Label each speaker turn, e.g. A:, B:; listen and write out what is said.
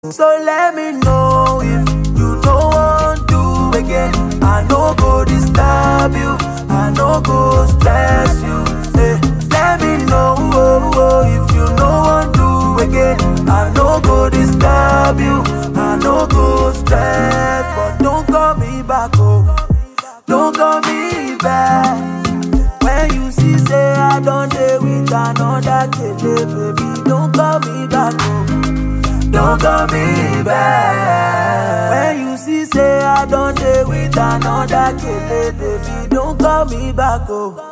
A: So let me know if you no want do again. I no go disturb you, I no go stress you. Let me know if you no want do again. I no go disturb you, I no go stress. But don't call me back, oh, don't call me back. When you see say I don't stay with another kid, baby, don't call me back, oh, don't call me back. When you see say I don't stay with another kid, baby, don't call me back, oh.